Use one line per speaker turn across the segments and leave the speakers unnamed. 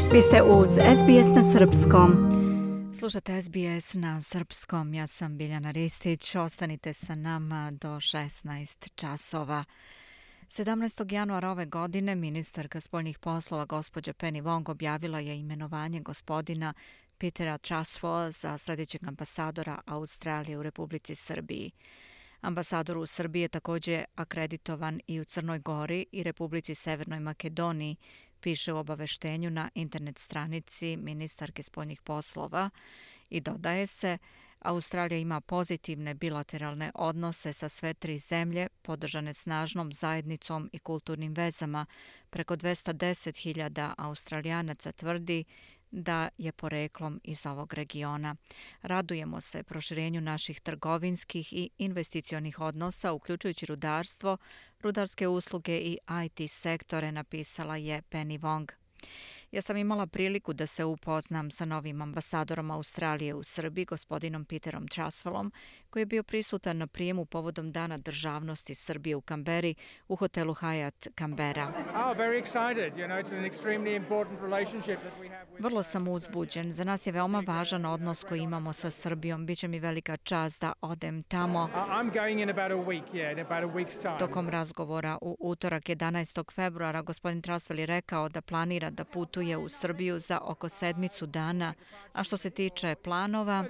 Vi ste uz SBS na srpskom.
Slušate SBS na srpskom, ja sam Biljana Ristić, ostanite sa nama do 16 časova. 17. januara ove godine ministarka spoljnih poslova gospođa Penny Wong objavila je imenovanje gospodina Petera Truswella za sljedećeg ambasadora Australije u Republici Srbiji. Ambasador u Srbiji je također akreditovan i u Crnoj Gori i Republici Severnoj Makedoniji, piše u obaveštenju na internet stranici ministarke spoljnih poslova i dodaje se: Australija ima pozitivne bilateralne odnose sa sve tri zemlje, podržane snažnom zajednicom i kulturnim vezama. Preko 210.000 Australijanaca tvrdi da je poreklom iz ovog regiona. Radujemo se proširenju naših trgovinskih i investicionih odnosa, uključujući rudarstvo, rudarske usluge i IT sektore, napisala je Penny Wong. Ja sam imala priliku da se upoznam sa novim ambasadorom Australije u Srbiji, gospodinom Peterom Truswellom, koji je bio prisutan na prijemu povodom Dana državnosti Srbije u Kamberi u hotelu Hyatt Canberra. Vrlo sam uzbuđen. Za nas je veoma važan odnos koji imamo sa Srbijom. Biće mi velika čast da odem tamo. Tokom razgovora u utorak 11. februara gospodin Truswell je rekao da planira da putuje u Srbiju za oko 7 dana, a što se tiče planova,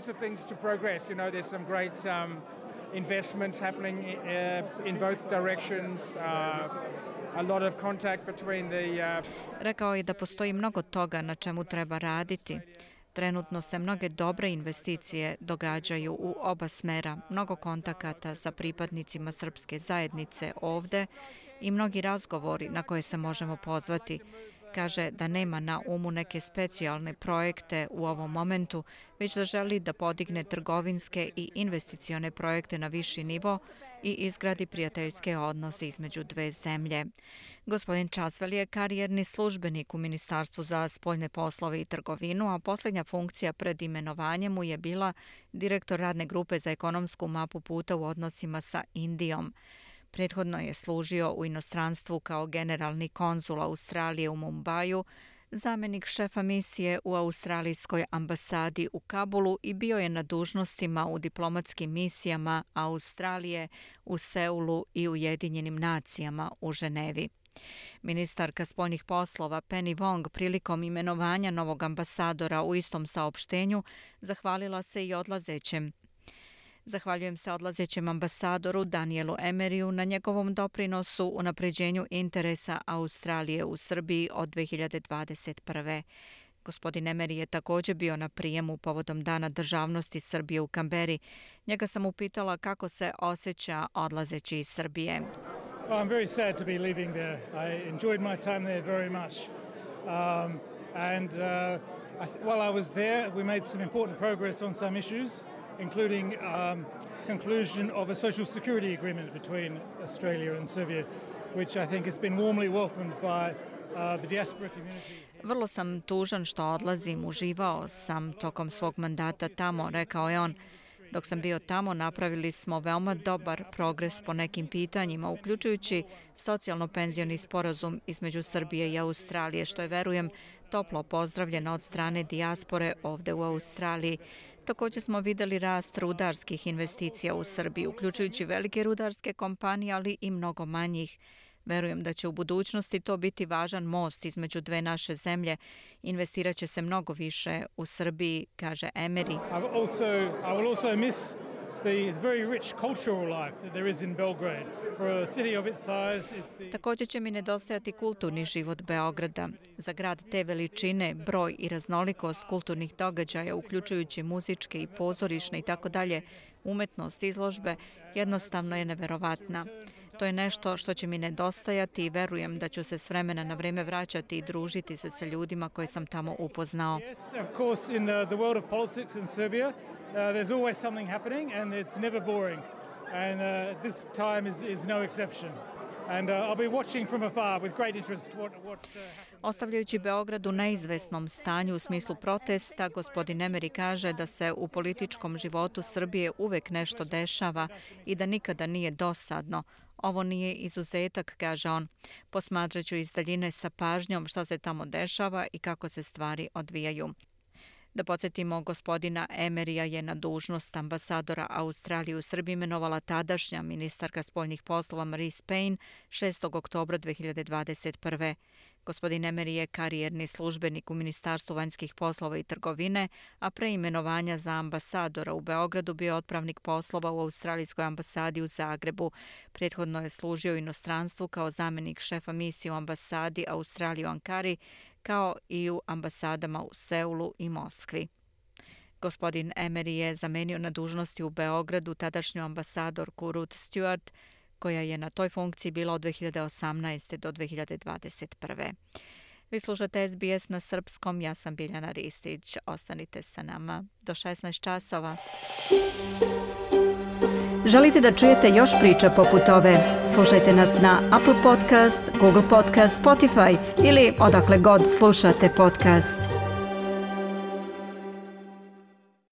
investments happening in both directions, a lot of contact between the
rekao je da postoji mnogo toga na čemu treba raditi. Trenutno se mnoge dobre investicije događaju u oba smera, mnogo kontakata sa pripadnicima srpske zajednice ovde i mnogi razgovori na koje se možemo pozvati. Kaže da nema na umu neke specijalne projekte u ovom momentu, već da želi da podigne trgovinske i investicione projekte na viši nivo i izgradi prijateljske odnose između dve zemlje. Gospodin Truswell je karijerni službenik u Ministarstvu za spoljne poslove i trgovinu, a posljednja funkcija pred imenovanjem mu je bila direktor radne grupe za ekonomsku mapu puta u odnosima sa Indijom. Prethodno je služio u inostranstvu kao generalni konzul Australije u Mumbaju, zamjenik šefa misije u australijskoj ambasadi u Kabulu i bio je na dužnostima u diplomatskim misijama Australije u Seulu i Ujedinjenim nacijama u Ženevi. Ministarka spoljnih poslova Penny Wong prilikom imenovanja novog ambasadora u istom saopštenju zahvalila se i odlazećem. Zahvaljujem se odlazećem ambasadoru Danielu Emeriju na njegovom doprinosu u unapređenju interesa Australije u Srbiji od 2021. Gospodin Emery je također bio na prijemu povodom Dana državnosti Srbije u Kamberi. Njega sam upitala kako se osjeća odlazeći iz Srbije.
Well, I'm very sad to be leaving there. I enjoyed my time there very much. While I was there, we made some important progress on some issues, including conclusion of a social security agreement between Australia and Serbia, which I think has been warmly welcomed by the diaspora community.
Vrlo sam tužan što odlazim, uživao sam tokom svog mandata tamo, rekao je on. Dok sam bio tamo, napravili smo veoma dobar progres po nekim pitanjima, uključujući socijalno-penzioni sporazum između Srbije i Australije, što je, verujem, toplo pozdravljeno od strane dijaspore ovde u Australiji. Također smo vidjeli rast rudarskih investicija u Srbiji, uključujući velike rudarske kompanije, ali i mnogo manjih. Verujem da će u budućnosti to biti važan most između dve naše zemlje. Investirat će se mnogo više u Srbiji, kaže Emery.
I will also miss the very rich cultural life that there is in Belgrade. For a city of its size,
Također će mi nedostajati kulturni život Beograda. Za grad te veličine, broj i raznolikost kulturnih događaja, uključujući muzičke i pozorišne i tako dalje, umetnost, izložbe, jednostavno je neverovatna. To je nešto što će mi nedostajati i verujem da ću se s vremena na vrijeme vraćati i družiti se sa ljudima koje sam tamo upoznao.
Yes, of course, in the world of politics in Serbia, there's always something happening and it's never boring. And this time is no exception. And I'll be watching from afar with great interest what happens.
Ostavljajući Beograd u neizvesnom stanju u smislu protesta, gospodin Emery kaže da se u političkom životu Srbije uvek nešto dešava i da nikada nije dosadno. Ovo nije izuzetak, kaže on. Posmatraću iz daljine sa pažnjom što se tamo dešava i kako se stvari odvijaju. Da podsjetimo, gospodina Emeryja je na dužnost ambasadora Australije u Srbiji imenovala tadašnja ministarka spoljnih poslova Marise Payne 6. oktobra 2021. Gospodin Emery je karijerni službenik u Ministarstvu vanjskih poslova i trgovine, a pre imenovanja za ambasadora u Beogradu bio otpravnik poslova u Australijskoj ambasadi u Zagrebu. Prethodno je služio u inostranstvu kao zamjenik šefa misije u ambasadi Australije u Ankari, kao i u ambasadama u Seulu i Moskvi. Gospodin Emery je zamenio na dužnosti u Beogradu tadašnju ambasadorku Ruth Stewart, koja je na toj funkciji bila od 2018. do 2021. Vi slušate SBS na srpskom, ja sam Biljana Ristić. Ostanite sa nama do 16 časova.
Želite da čujete još priča poput ove? Slušajte nas na Apple Podcast, Google Podcast, Spotify ili odakle god slušate podcast.